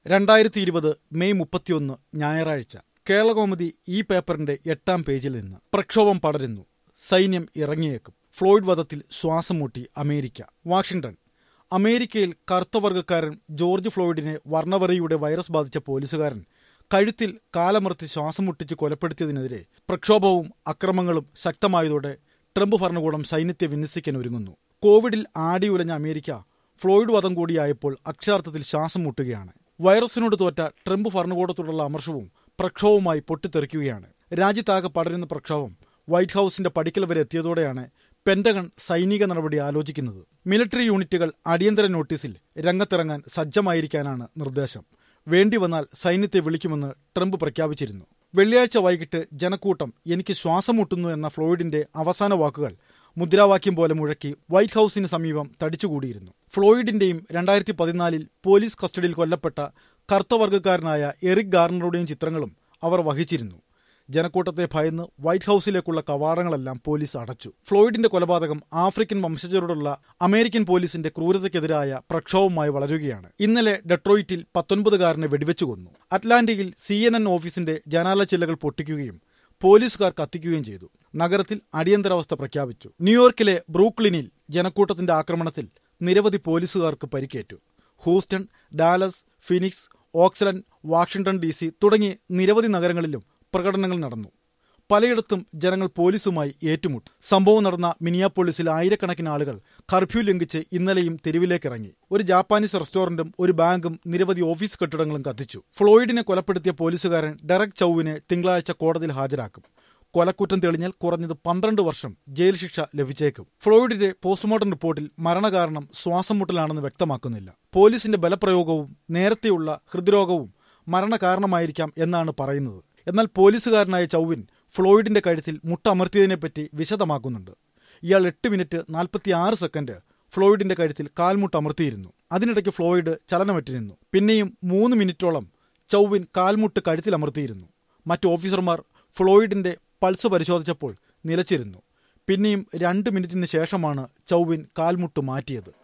2020 May 31 ഞായറാഴ്ച കേരളകൗമുദി ഈ പേപ്പറിന്റെ 8-ാം പേജിൽ നിന്ന് പ്രക്ഷോഭം പടരുന്നു. സൈന്യം ഇറങ്ങിയേക്കും. ഫ്ലോയ്ഡ് വധത്തിൽ ശ്വാസം മുട്ടി അമേരിക്ക. വാഷിംഗ്ടൺ. അമേരിക്കയിൽ കറുത്തവർഗക്കാരൻ ജോർജ് ഫ്ലോയ്ഡിനെ വർണ്ണവെറിയുടെ വൈറസ് ബാധിച്ച പോലീസുകാരൻ കഴുത്തിൽ കാലമർത്തി ശ്വാസം മുട്ടിച്ച് കൊലപ്പെടുത്തിയതിനെതിരെ പ്രക്ഷോഭവും അക്രമങ്ങളും ശക്തമായതോടെ ട്രംപ് ഭരണകൂടം സൈന്യത്തെ വിന്യസിക്കാൻ ഒരുങ്ങുന്നു. കോവിഡിൽ ആടിയുലഞ്ഞ അമേരിക്ക ഫ്ലോയ്ഡ് വധം കൂടിയായപ്പോൾ അക്ഷരാർത്ഥത്തിൽ ശ്വാസം മുട്ടുകയാണ്. വൈറസിനോട് തോറ്റ ട്രംപ് ഭരണകൂടത്തോടുള്ള അമർഷവും പ്രക്ഷോഭവുമായി പൊട്ടിത്തെറിക്കുകയാണ്. രാജ്യത്താകെ പടരുന്ന പ്രക്ഷോഭം വൈറ്റ് ഹൌസിന്റെ പടിക്കൽ വരെ എത്തിയതോടെയാണ് പെന്റഗൺ സൈനിക നടപടി ആലോചിക്കുന്നത്. മിലിറ്ററി യൂണിറ്റുകൾ അടിയന്തര നോട്ടീസിൽ രംഗത്തിറങ്ങാൻ സജ്ജമായിരിക്കാനാണ് നിർദ്ദേശം. വേണ്ടിവന്നാൽ സൈന്യത്തെ വിളിക്കുമെന്ന് ട്രംപ് പ്രഖ്യാപിച്ചിരുന്നു. വെള്ളിയാഴ്ച വൈകിട്ട് ജനക്കൂട്ടം എനിക്ക് ശ്വാസം മുട്ടുന്നു എന്ന ഫ്ലോയ്ഡിന്റെ അവസാന വാക്കുകൾ മുദ്രാവാക്യം പോലെ മുഴക്കി വൈറ്റ് ഹൌസിന് സമീപം തടിച്ചുകൂടിയിരുന്നു. ഫ്ലോയ്ഡിന്റെയും 2014 പോലീസ് കസ്റ്റഡിയിൽ കൊല്ലപ്പെട്ട കറുത്തവർഗക്കാരനായ എറിക് ഗാർണറുടെയും ചിത്രങ്ങളും അവർ വഹിച്ചിരുന്നു. ജനക്കൂട്ടത്തെ ഭയന്ന് വൈറ്റ് ഹൌസിലേക്കുള്ള കവാടങ്ങളെല്ലാം പോലീസ് അടച്ചു. ഫ്ലോയ്ഡിന്റെ കൊലപാതകം ആഫ്രിക്കൻ വംശജരോടുള്ള അമേരിക്കൻ പോലീസിന്റെ ക്രൂരതയ്ക്കെതിരായ പ്രക്ഷോഭമായി വളരുകയാണ്. ഇന്നലെ ഡെട്രോയിറ്റിൽ 19-കാരനെ വെടിവെച്ചു കൊന്നു. അറ്റ്ലാന്റയിൽ CNN ഓഫീസിന്റെ ജനാല ചില്ലകൾ പൊട്ടിക്കുകയും പോലീസുകാർ കത്തിക്കുകയും ചെയ്തു. നഗരത്തിൽ അടിയന്തരാവസ്ഥ പ്രഖ്യാപിച്ചു. ന്യൂയോർക്കിലെ ബ്രൂക്ലിനിൽ ജനക്കൂട്ടത്തിന്റെ ആക്രമണത്തിൽ നിരവധി പോലീസുകാർക്ക് പരിക്കേറ്റു. Houston, Dallas, Phoenix, Oakland, Washington DC തുടങ്ങി നിരവധി നഗരങ്ങളിലും പ്രകടനങ്ങൾ നടന്നു. പലയിടത്തും ജനങ്ങൾ പോലീസുമായി ഏറ്റുമുട്ടി. സംഭവം നടന്ന മിനിയാപോളിസിൽ ആയിരക്കണക്കിന് ആളുകൾ കർഫ്യൂ ലംഘിച്ച് ഇന്നലെയും തെരുവിലേക്കിറങ്ങി. ഒരു ജാപ്പാനീസ് റെസ്റ്റോറന്റും ഒരു ബാങ്കും നിരവധി ഓഫീസ് കെട്ടിടങ്ങളും കത്തിച്ചു. ഫ്ലോയ്ഡിനെ കൊലപ്പെടുത്തിയ പോലീസുകാരൻ ഡെറക് ചൌവിനെ തിങ്കളാഴ്ച കോടതിയിൽ ഹാജരാക്കും. കൊലക്കുറ്റം തെളിഞ്ഞാൽ കുറഞ്ഞത് 12 വർഷം ജയിൽ ശിക്ഷ ലഭിച്ചേക്കും. ഫ്ലോയ്ഡിന്റെ പോസ്റ്റ്മോർട്ടം റിപ്പോർട്ടിൽ മരണകാരണം ശ്വാസം മുട്ടലാണെന്ന് വ്യക്തമാക്കുന്നില്ല. പോലീസിന്റെ ബലപ്രയോഗവും നേരത്തെയുള്ള ഹൃദ്രോഗവും മരണകാരണമായിരിക്കാം എന്നാണ് പറയുന്നത്. എന്നാൽ പോലീസുകാരനായ ചൌവിൻ ഫ്ലോയ്ഡിന്റെ കഴുത്തിൽ മുട്ടമർത്തിയതിനെപ്പറ്റി വിശദമാക്കുന്നുണ്ട്. ഇയാൾ 8 മിനിറ്റ് 46 സെക്കൻഡ് ഫ്ലോയ്ഡിന്റെ കഴുത്തിൽ കാൽമുട്ടമർത്തിയിരുന്നു. അതിനിടയ്ക്ക് ഫ്ലോയ്ഡ് ചലനമറ്റിരുന്നു. പിന്നെയും 3 മിനിറ്റോളം ചൌവിൻ കാൽമുട്ട് കഴുത്തിലമർത്തിയിരുന്നു. മറ്റു ഓഫീസർമാർ ഫ്ലോയ്ഡിന്റെ പൾസ് പരിശോധിച്ചപ്പോൾ നിലച്ചിരുന്നു. പിന്നെയും 2 മിനിറ്റിന് ശേഷമാണ് ചൌവിൻ കാൽമുട്ട് മാറ്റിയത്.